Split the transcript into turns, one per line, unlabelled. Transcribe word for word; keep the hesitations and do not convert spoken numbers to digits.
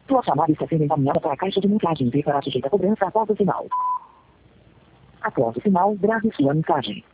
Sua chamada está sendo encaminhada para a caixa de mensagens e será sujeita a cobrança após o sinal. Após o sinal, grave sua mensagem.